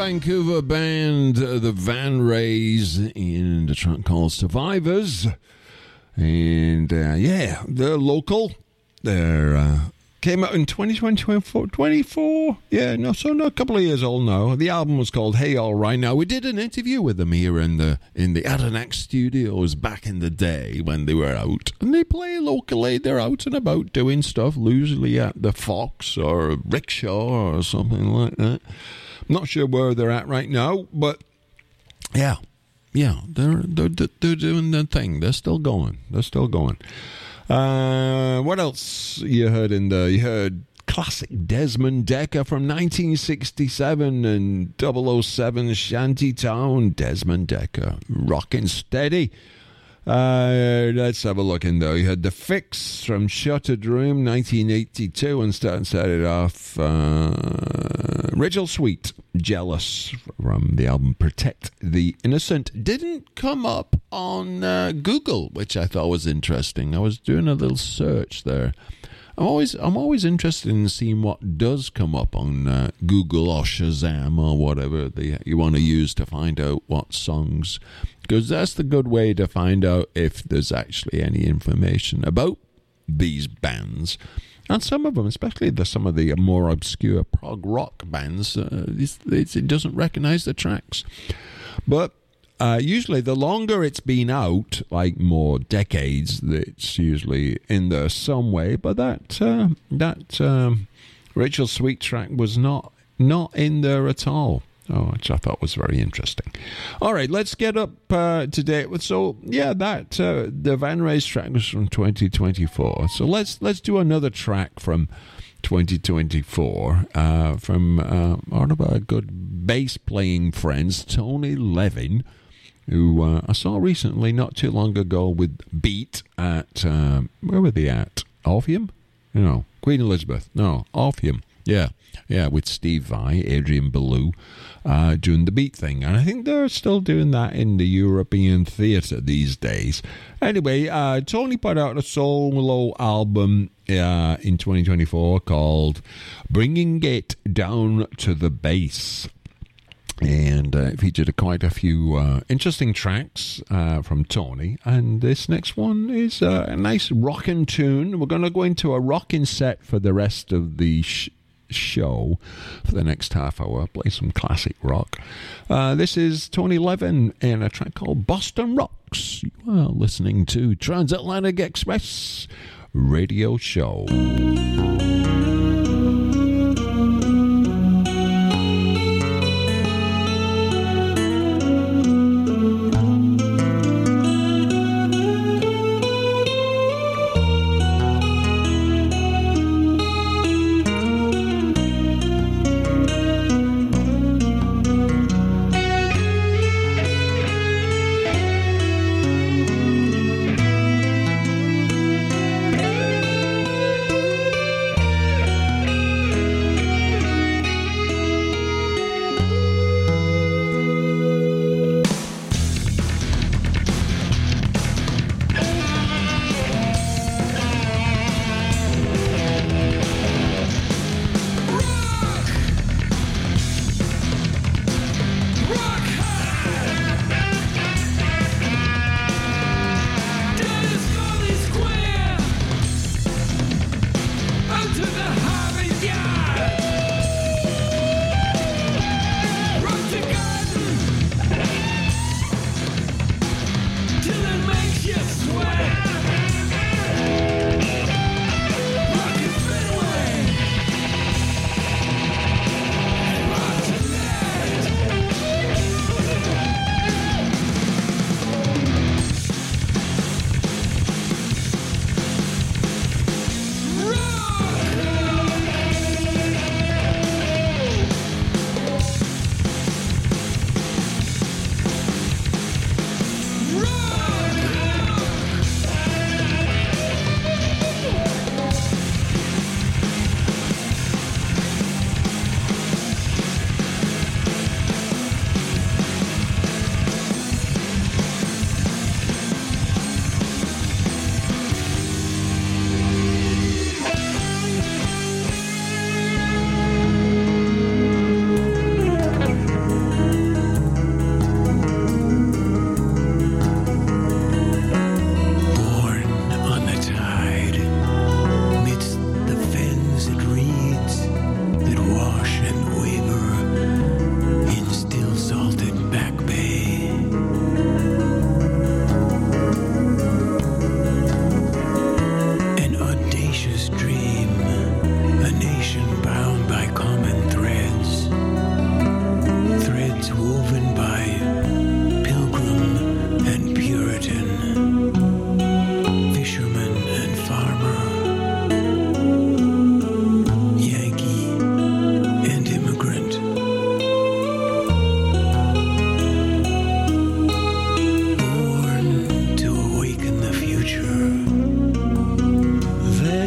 Vancouver band, the Van Rays, in a track called Survivors. And yeah, they're local. They're came out in 2024. Yeah, no, so not a couple of years old now. The album was called Hey All Right. Now, we did an interview with them here in the Adanac Studios back in the day when they were out. And they play locally. They're out and about doing stuff, usually at the Fox or Rickshaw or something like that. Not sure where they're at right now, but yeah, they're doing their thing. They're still going. What else you heard in there? You heard classic Desmond Dekker from 1967 and 007 Shantytown. Desmond Dekker, rockin' steady. Let's have a look in there. You had The Fix from Shuttered Room, 1982, and started off Rachel Sweet, Jealous, from the album Protect the Innocent. Didn't come up on Google, which I thought was interesting. I was doing a little search there. I'm always interested in seeing what does come up on Google or Shazam or whatever you want to use to find out what songs, because that's the good way to find out if there's actually any information about these bands. And some of them, especially some of the more obscure prog rock bands, it doesn't recognize the tracks. But usually the longer it's been out, like more decades, it's usually in there some way. But that Rachel Sweet track was not in there at all. Which I thought was very interesting. All right, let's get up to date. So, yeah, the Van Rays track was from 2024. So let's do another track from 2024 from one of our good bass-playing friends, Tony Levin, who I saw recently, not too long ago, with Beat at, where were they at? Orpheum? No, Queen Elizabeth. No, Orpheum. Yeah, with Steve Vai, Adrian Belew, doing the Beat thing. And I think they're still doing that in the European theatre these days. Anyway, Tony put out a solo album in 2024 called Bringing It Down to the Bass. And it featured quite a few interesting tracks from Tony. And this next one is a nice rockin' tune. We're going to go into a rockin' set for the rest of the show for the next half hour. Play some classic rock. This is Tony Levin in a track called Boston Rocks. You are listening to Transatlantic Express Radio Show.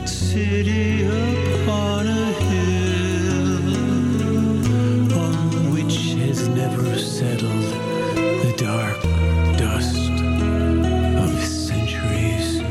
that city upon a hill on which has never settled the dark dust of centuries.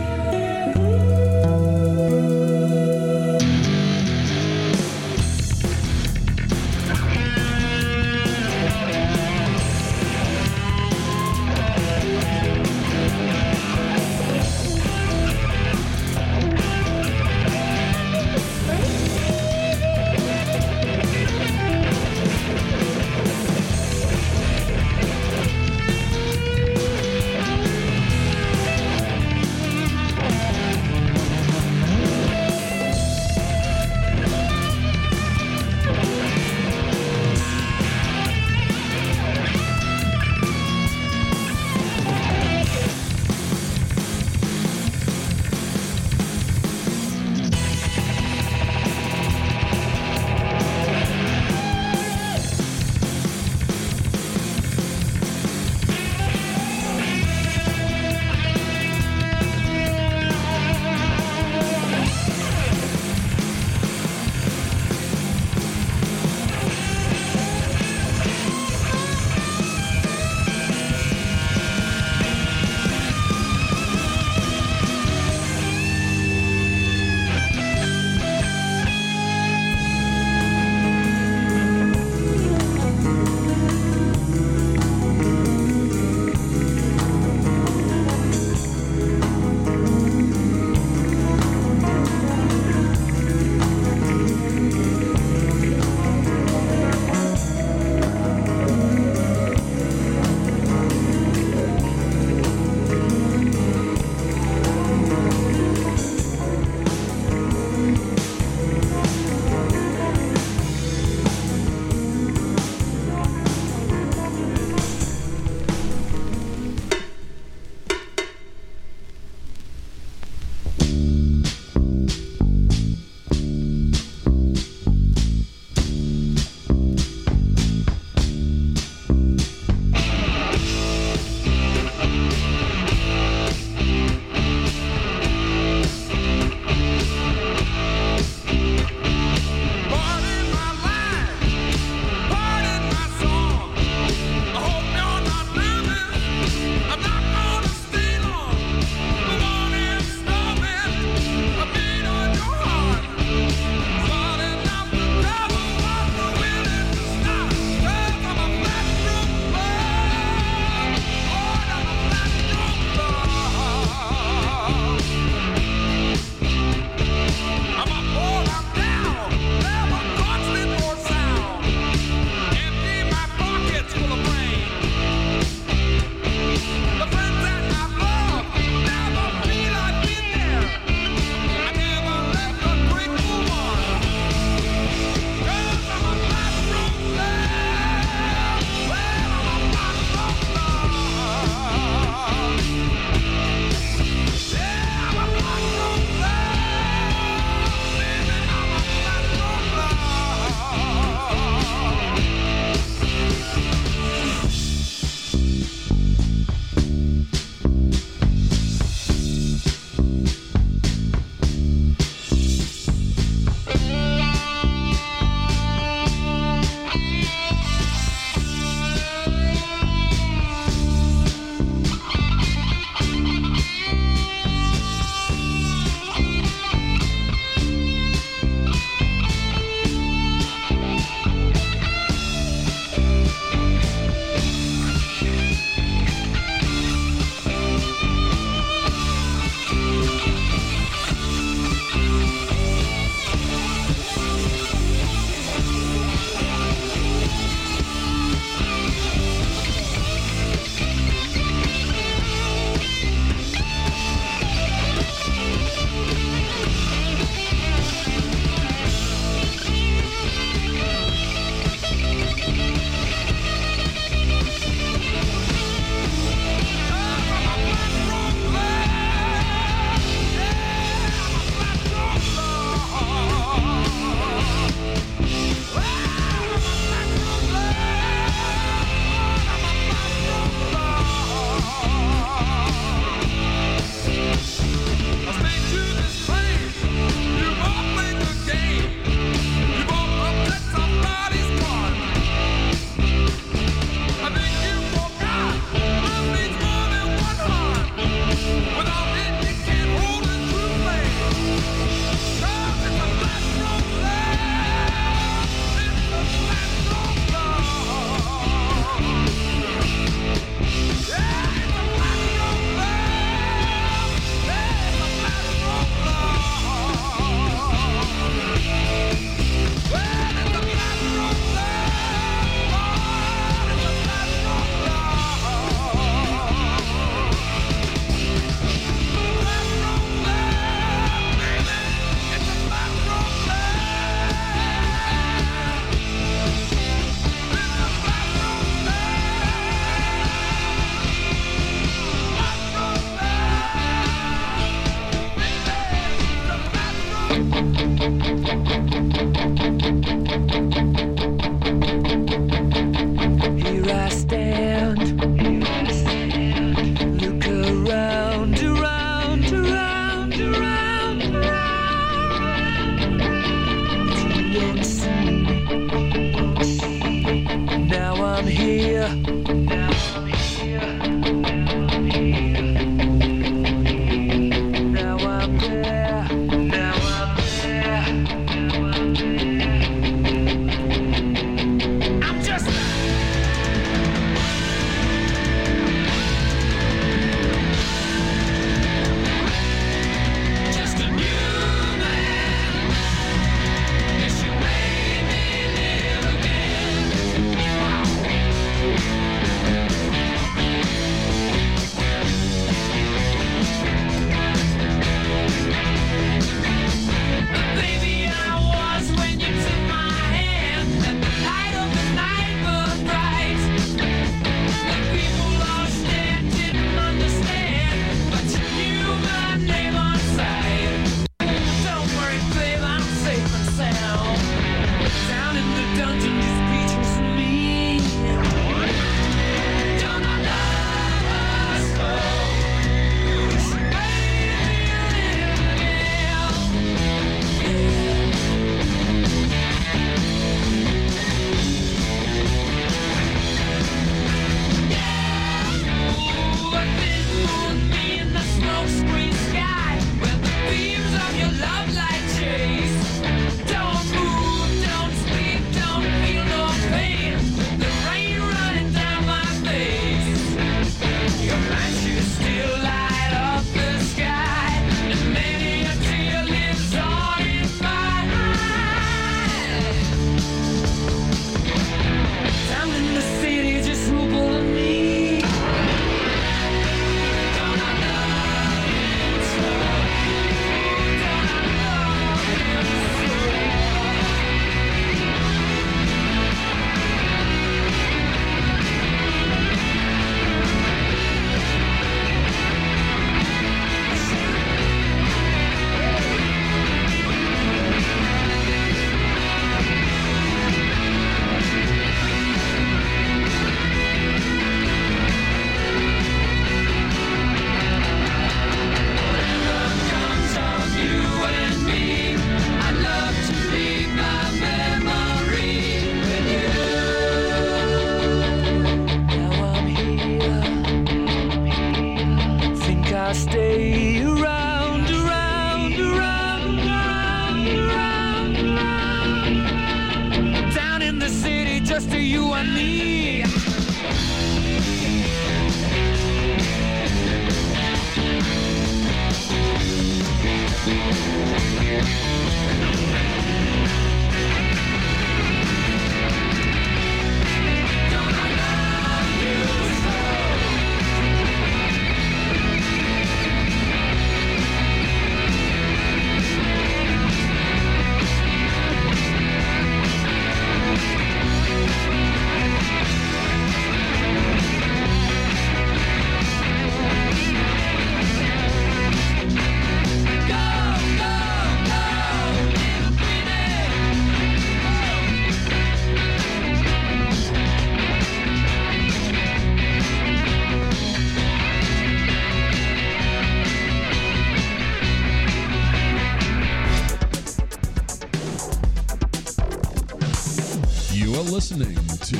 Listening to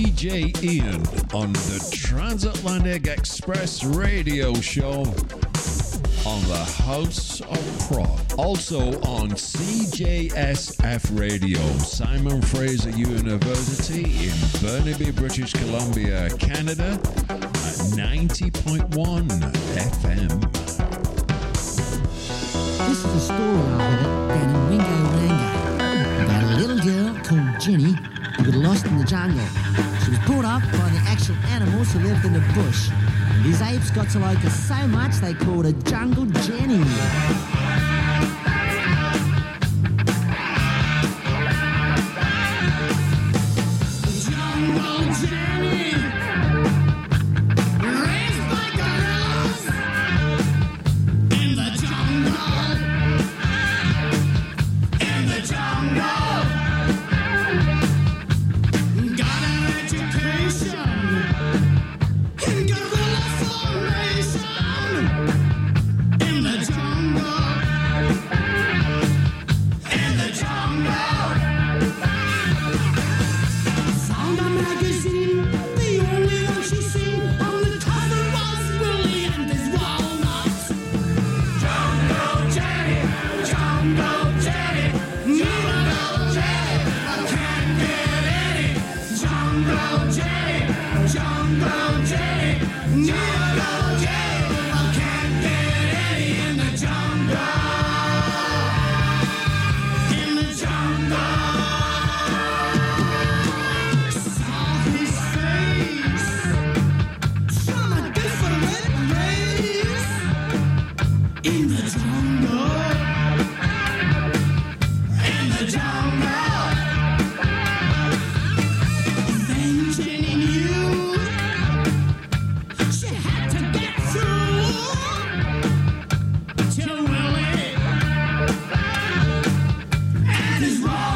DJ Ian on the Transatlantic Express radio show on the House of Prog. Also on CJSF Radio, Simon Fraser University in Burnaby, British Columbia, Canada at 90.1 FM. This is a story I heard down in Ringo Rango about a little girl called Jenny who got lost in the jungle. She was brought up by the actual animals who lived in the bush. And these apes got to like her so much they called her Jungle Jenny. In the jungle.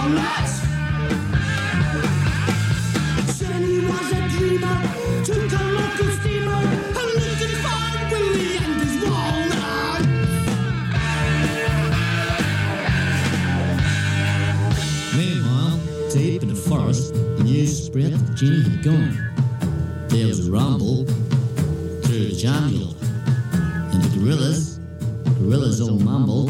walnuts. Jenny was a dreamer, took a local steamer, and looking for Willie and his walnuts. Meanwhile, deep in the forest, the news spread that Jenny had gone. There was a rumble through the jungle, and the gorillas all mumbled,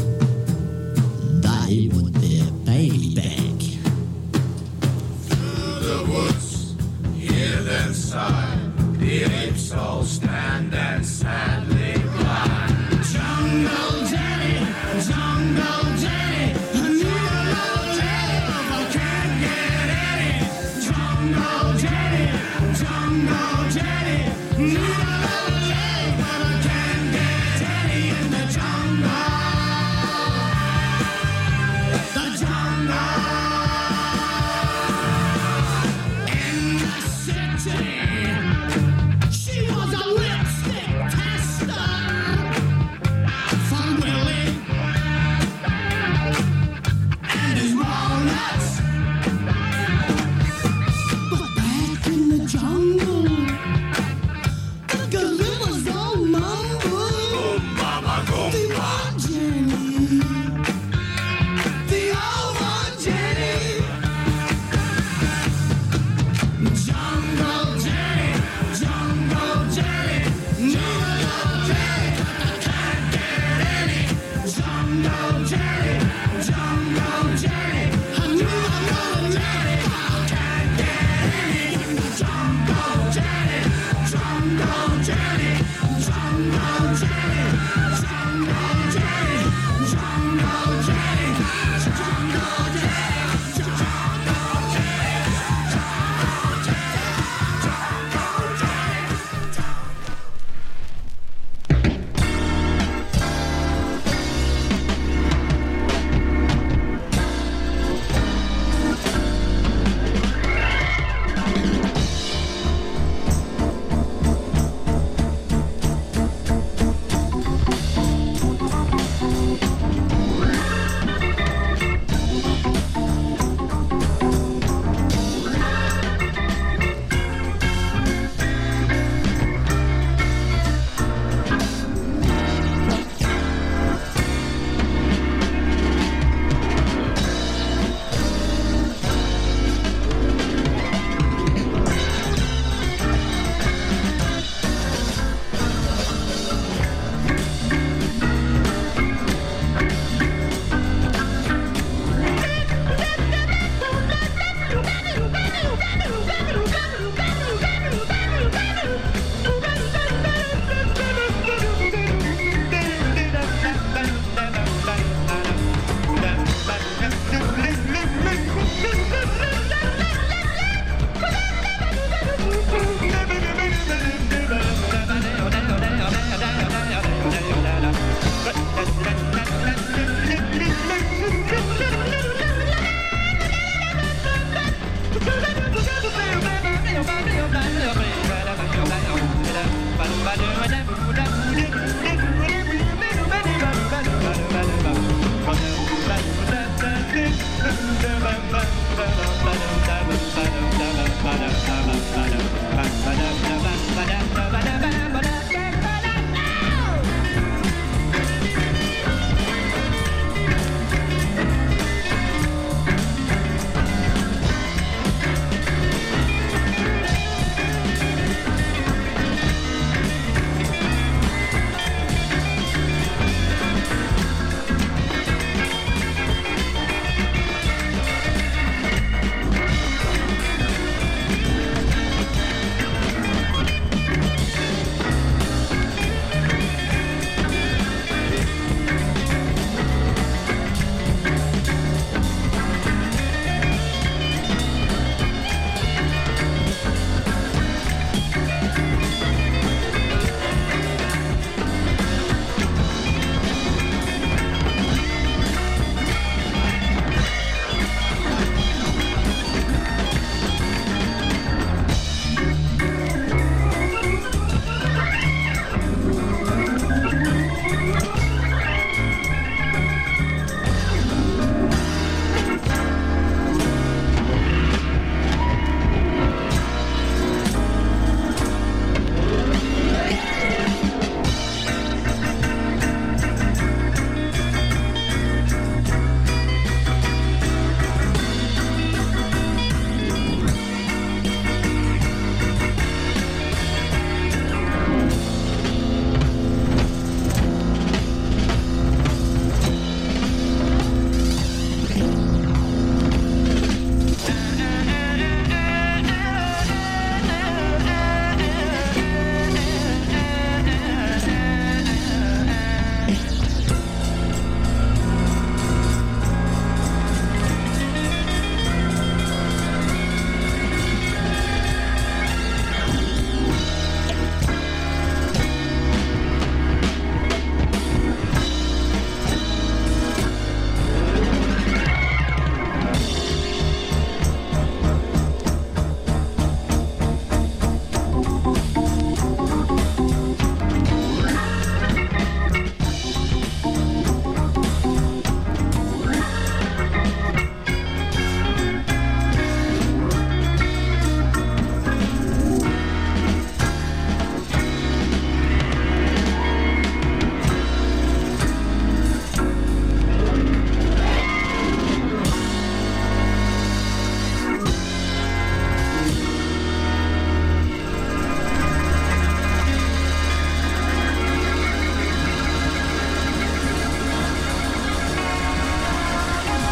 they want their baby back. Through the woods, hear them sigh, the apes all stand and sadly cry. Jungle Jenny, I need a little help, I can't get any. Jungle Jenny, need a little help, but I can't get any in the jungle.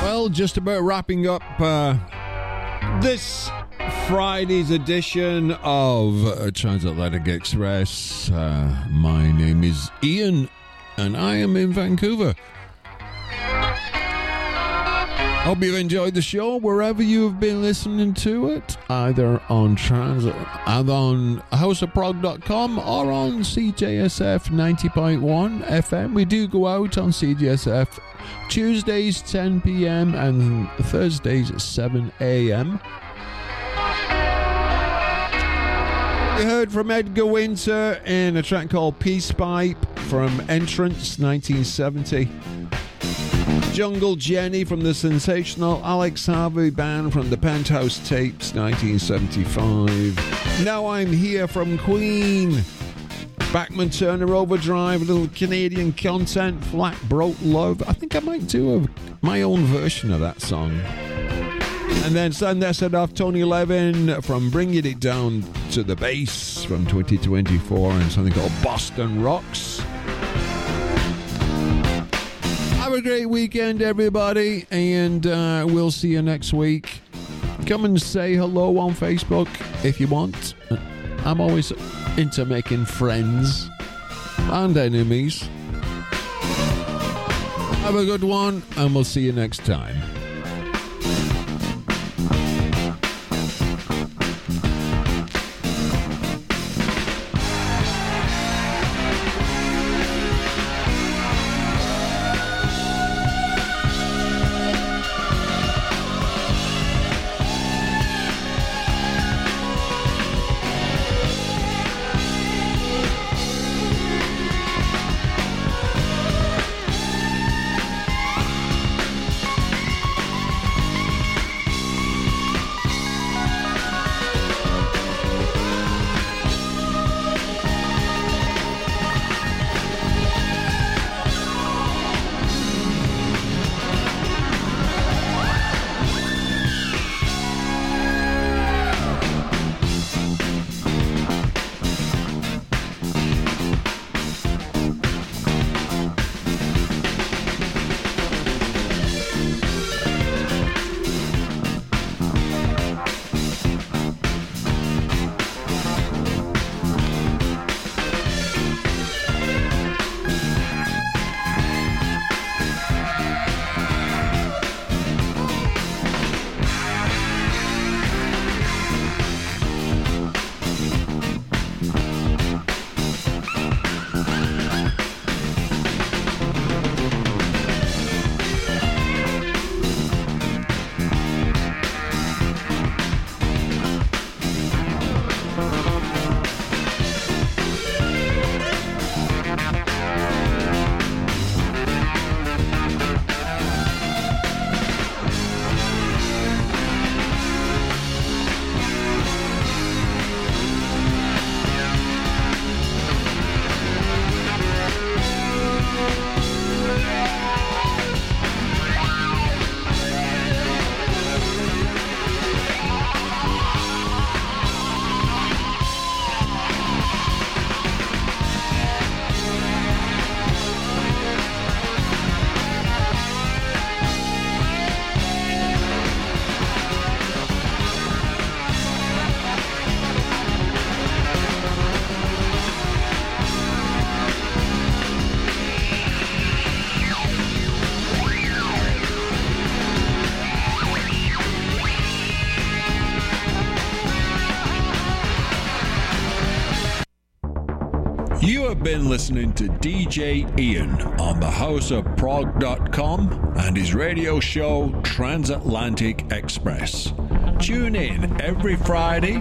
Well, just about wrapping up this Friday's edition of Transatlantic Express. My name is Ian, and I am in Vancouver. Hope you've enjoyed the show wherever you have been listening to it, either on houseofprog.com or on CJSF 90.1 FM. We do go out on CJSF Tuesdays 10 p.m. and Thursdays at 7 a.m. We heard from Edgar Winter in a track called Peace Pipe from Entrance 1970. Jungle Jenny from the sensational Alex Harvey Band from the Penthouse Tapes 1975. Now I'm Here from Queen. Bachman Turner Overdrive, a little Canadian content, Flat Broke Love. I think I might do my own version of that song. And then send that set off Tony Levin from Bringing It Down to the Bass from 2024 and something called Boston Rocks. Have a great weekend, everybody, and we'll see you next week. Come and say hello on Facebook if you want. I'm always into making friends and enemies. Have a good one, and we'll see you next time. You have been listening to DJ Ian on the houseofprog.com and his radio show Transatlantic Express. Tune in every Friday,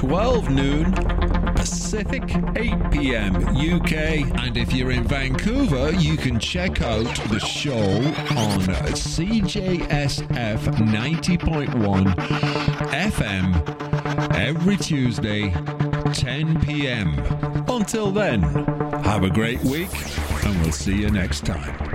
12 noon Pacific, 8 p.m. UK. And if you're in Vancouver, you can check out the show on CJSF 90.1 FM every Tuesday, 10 p.m. Until then, have a great week, and we'll see you next time.